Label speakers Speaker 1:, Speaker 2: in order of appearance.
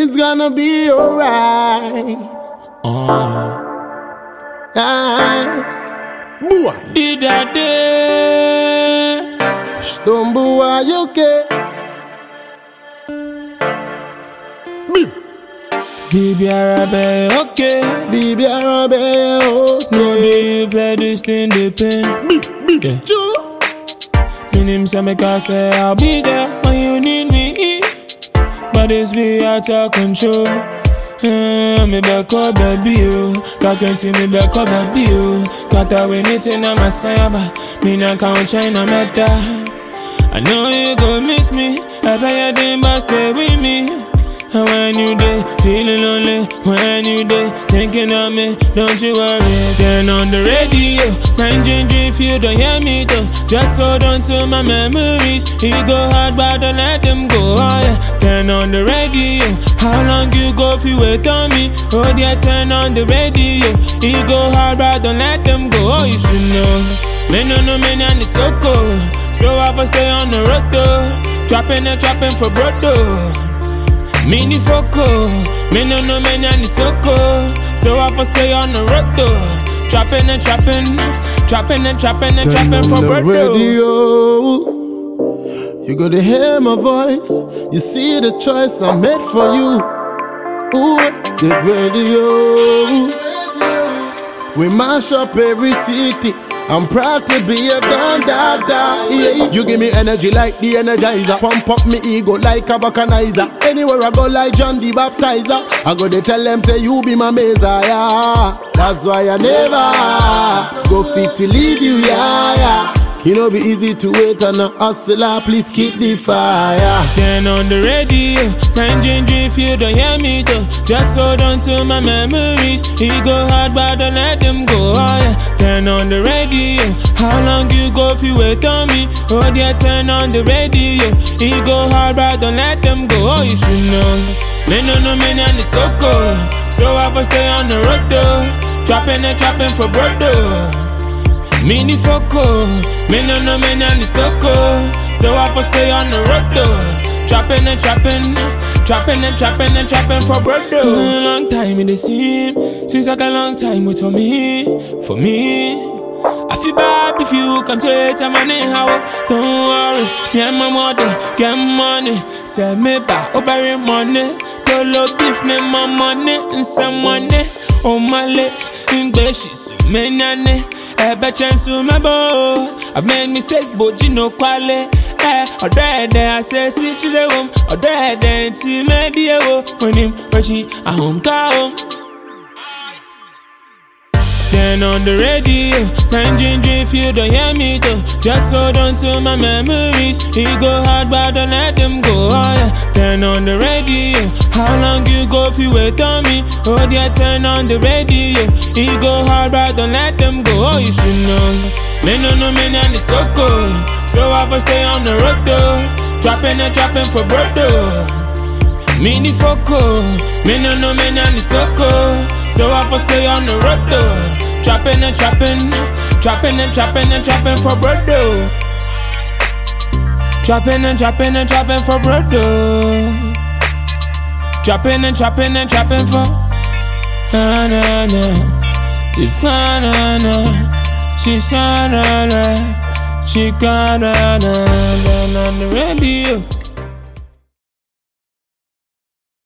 Speaker 1: Everything's gonna be alright. Boy,
Speaker 2: Did that day?
Speaker 1: Stumble, are you okay?
Speaker 2: Baby Arabe, okay.
Speaker 1: Baby Arabe, okay.
Speaker 2: No, they play this thing, they pain. Yeah. My name say make I say I'll be there when you need me. But it's be out of control. Me back up, baby, you. Can't see me back up, baby, you. Can't win it in my cyber. Me not count China meta. I know you gon' miss me. I bet you didn't but stay with me. And when you day, feeling lonely. When you day, thinking of me, don't you worry. Turn on the radio, 933 if you don't hear me though. Just hold on to my memories. He go hard but don't let them go, oh yeah. Turn on the radio, how long you go if you wait on me? Oh yeah, turn on the radio. He go hard but don't let them go, oh you should know. Me no and it's so cold. So I for stay on the road though. Trapping and trapping for broad though. Mini foco, me no and it's so cold. So I for stay on the road though. Trapping and trapping, trapping and trapping and trapping for broad though.
Speaker 1: You gotta hear my voice. You see the choice I made for you. Ooh, the radio. We mash up every city. I'm proud to be a Don Dada. Yeah. You give me energy like the Energizer. Pump up me ego like a vulcanizer. Anywhere I go like John the Baptizer. I go to tell them say you be my Messiah. That's why I never go fit to leave you, yeah. You know be easy to wait on a hustler, please keep the fire.
Speaker 2: Turn on the radio, 933 if you don't hear me though. Just hold on to my memories. He go hard but don't let them go, oh yeah. Turn on the radio, how long you go if you wait on me? Oh yeah, turn on the radio. He go hard but don't let them go, oh you should know. Me no and it's so cold. So I for stay on the road though. Trapping and trapping for broad though. Mini foco, me no and it's so cold. So I for stay on the road though. Trapping and trapping, trapping and trapping and trapping for broad though. Long time in the scene, seems like a long time wait for me. I feel bad if you can't wait a money how. Don't worry, me and my mother get money. Send me back over money. Pull up beef me my money and some money. Oh my leg, English is so many. Ever chance to my boy. I've made mistakes, but you know quality. Or dread I say sit to the room. Or dread and see me dear when him or she a home come. Turn on the radio, 933 if you don't hear me though. Just hold on to my memories. He go hard but don't let them go, oh yeah. Turn on the radio, how long you go if you wait on me? Oh yeah, turn on the radio. He go hard but don't let them go, oh you should know. Me no and it's so cold. So I for stay on the road though. Trapping and trapping for broad though. Mini foco, me no and it's so cold. So I for stay on the road though. Trapping and trapping, trapping and trapping and trapping for broad though. Trapping and trapping and trapping for broad though. Trapping and trapping and trapping for na na na. It's na na. She's na na. She got na na on the radio.